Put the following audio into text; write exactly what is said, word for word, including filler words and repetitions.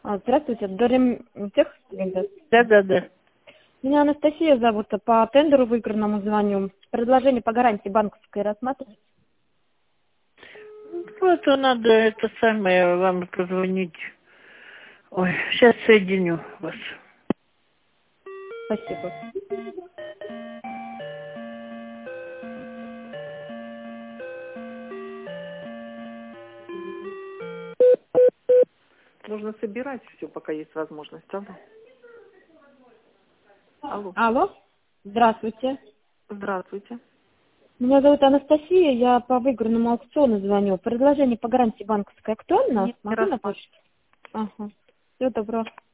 А, Здравствуйте, Дорим тех? Да, да, да. Меня Анастасия зовут, по тендеру выигранному звоню. Предложение по гарантии банковской рассматривать? Вот надо это самое вам позвонить. Ой, сейчас соединю вас. Спасибо. Нужно собирать все, пока есть возможность. Алло. Алло. Алло, здравствуйте. Здравствуйте. Меня зовут Анастасия, я по выигранному аукциону звоню. Предложение по гарантии банковской актуально? Не Могу рассматриваю. напомнить? Ага. Всего доброго.